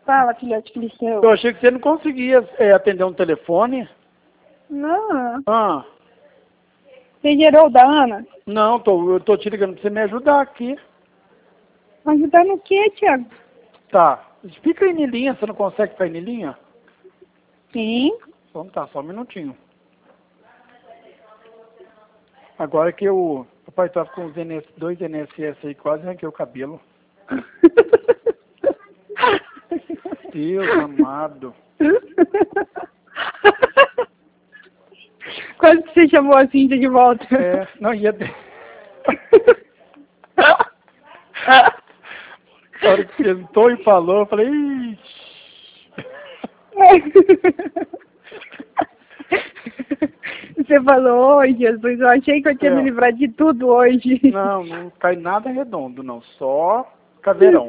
Fala, filhote Cristão. Eu achei que você não conseguia atender um telefone. Não. Ah, Você gerou o da Ana? não, eu tô te ligando pra você me ajudar aqui. Ajudar no quê, Thiago? Tá. Fica aí em linha, você não consegue ficar em linha? Sim. Então tá, só um minutinho. Agora que o papai tava com os dois NSS aí, quase arranquei o cabelo. Deus amado. Quando que você chamou a Cíntia de volta? É, não ia... Na hora que sentou e falou, eu falei... Ixi. Você falou, oi, Jesus, eu achei que eu tinha me livrado de tudo hoje. Não, não cai nada redondo, não. Só caveirão.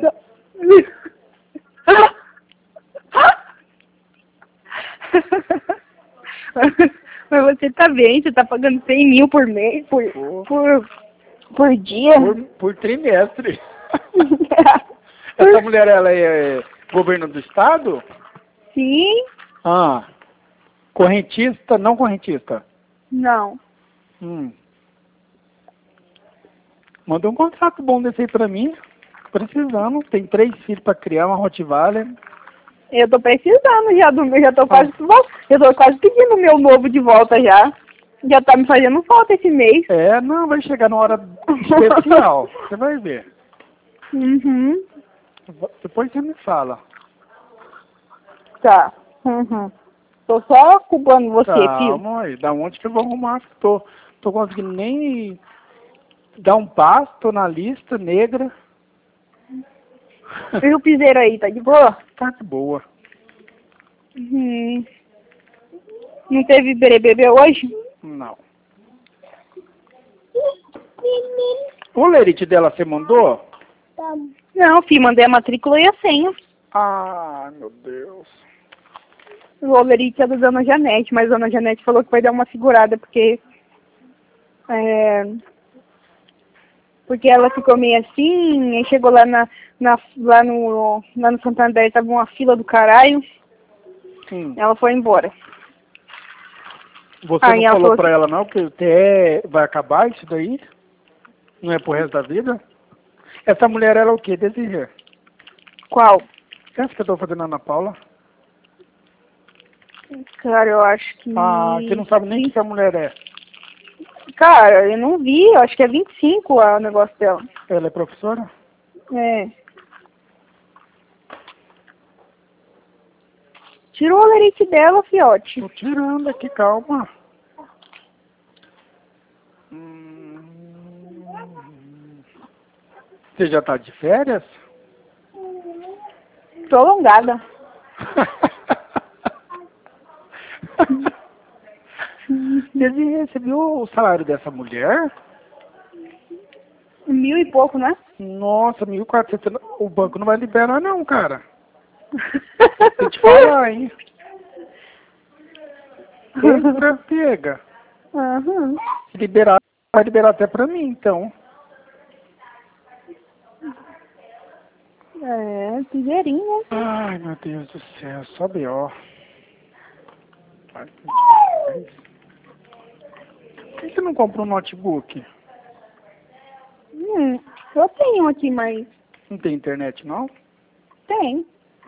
Mas você tá bem, você tá pagando 100 mil por mês, por dia? Por trimestre. Essa mulher, ela é governo do estado? Sim. Ah, correntista, não correntista? Não. Manda um contrato bom desse aí pra mim. Precisando. Tem 3 filhos pra criar, uma Rottweiler. Eu tô precisando já do meu, já tô quase pedindo o meu novo de volta já. Já tá me fazendo falta esse mês. É, não, vai chegar na hora especial. Você vai ver. Uhum. Depois você me fala. Tá. Uhum. Tô só culpando você, filho. Calma aí, da onde que eu vou arrumar? Tô conseguindo nem dar um passo, tô na lista negra. E o piseiro aí, tá de boa? Tá de boa. Uhum. Não teve bebê hoje? Não. O lerite dela você mandou? Não, filho, mandei a matrícula e a senha. Ah, meu Deus. O Olerite é da Dona Janete, mas a Dona Janete falou que vai dar uma segurada, porque ela ficou meio assim, e chegou lá lá no Santander, tava uma fila do caralho. Ela foi embora. Você não falou pra ela não, que até vai acabar isso daí? Não é pro resto da vida? Essa mulher, ela é o quê? Deseja? Qual? Essa que eu tô fazendo a Ana Paula? Cara, eu acho que... Ah, você não sabe nem o que a mulher é. Cara, eu não vi, eu acho que é 25 o negócio dela. Ela é professora? É. Tira o olerite dela, fiote. Tô tirando aqui, calma. Você já tá de férias? Tô alongada. Você viu o salário dessa mulher? 1000 e pouco, né? Nossa, 1.400. O banco não vai liberar não, cara. Tem que te falar, hein? Entra, pega. Uhum. Se liberar, vai liberar até pra mim, então. É, piseirinho, né? Ai, meu Deus do céu, só B.O. Por que você não compra um notebook? Eu tenho aqui, mas... Não tem internet, não? Tem.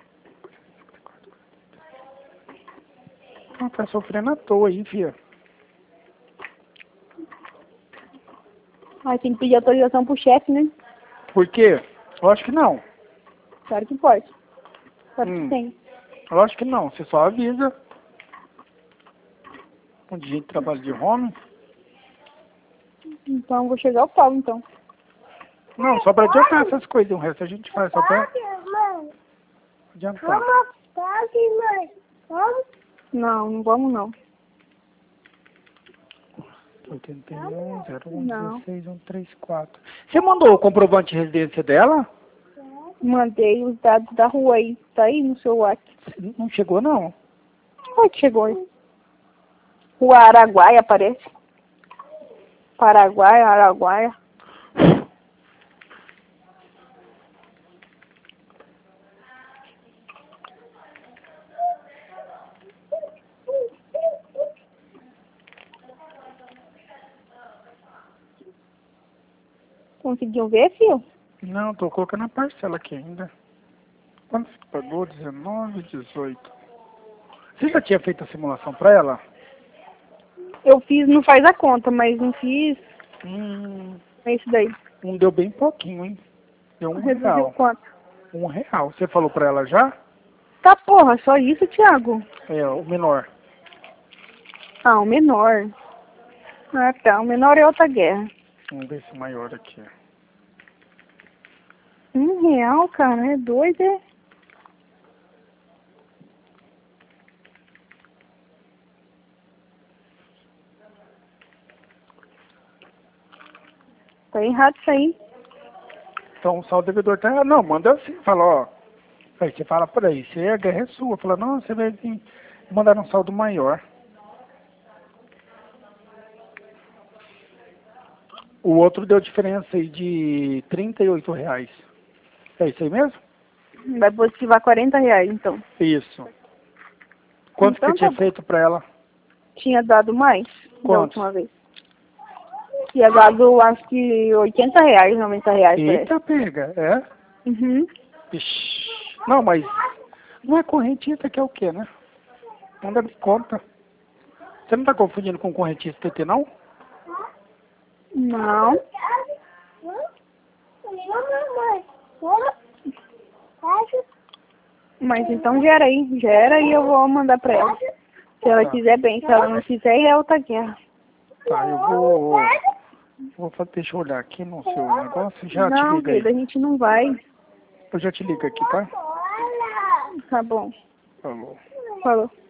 Ah, tá sofrendo à toa aí, filha. Aí tem que pedir autorização pro chefe, né? Por quê? Eu acho que não. Claro que pode. Claro que tem. Eu acho que não. Você só avisa. Onde a gente trabalha de home. Então, vou chegar ao pau, então. Não, só pra adiantar essas coisas. O resto a gente faz só pra adiantar. Não, não vamos, não. 81, 01, 16, 134. Você mandou o comprovante de residência dela? Mandei os dados da rua aí. Tá aí no seu WhatsApp. Não chegou, não. Onde que chegou aí? Rua Araguaia, aparece. Paraguai, Araguaia. conseguiu ver, filho? Não, tô colocando a parcela aqui ainda. Quanto você pagou? 19, 18. Você já tinha feito a simulação pra ela? Eu fiz, não faz a conta, mas não fiz. É isso daí. Deu bem pouquinho, hein? Deu Reduziu R$1. quanto? R$1. Você falou pra ela já? Tá, porra, só isso, Thiago? É, o menor. Ah, o menor. Ah, tá. O menor é outra guerra. Vamos ver esse maior aqui. R$1, cara, é doido, é? Tá errado isso aí. Então o saldo devedor tá... Não, manda assim, fala, ó. Aí você fala por aí, se a guerra é sua. Fala, não, você vai vir mandar um saldo maior. O outro deu diferença aí de R$38. É isso aí mesmo? Vai positivar R$40, então. Isso. Quanto Então que tinha tá bom. feito pra ela? Tinha dado mais da Quanto? última vez. Tinha dado, acho que R$80, R$90 parece. Eita, pega, é? Uhum. Ixi. Não, mas não é correntista que é o quê, né? Não dá de conta. Você não tá confundindo com correntista TT, não? Não. Mas então gera aí, eu vou mandar pra ela. Se ela Tá. quiser bem, se ela não quiser, é outra guerra. Tá, eu vou deixa eu olhar aqui no seu negócio, já te Não, liga aí. querida, a gente não vai. Eu já te ligo aqui, tá? Tá bom. Falou. Falou.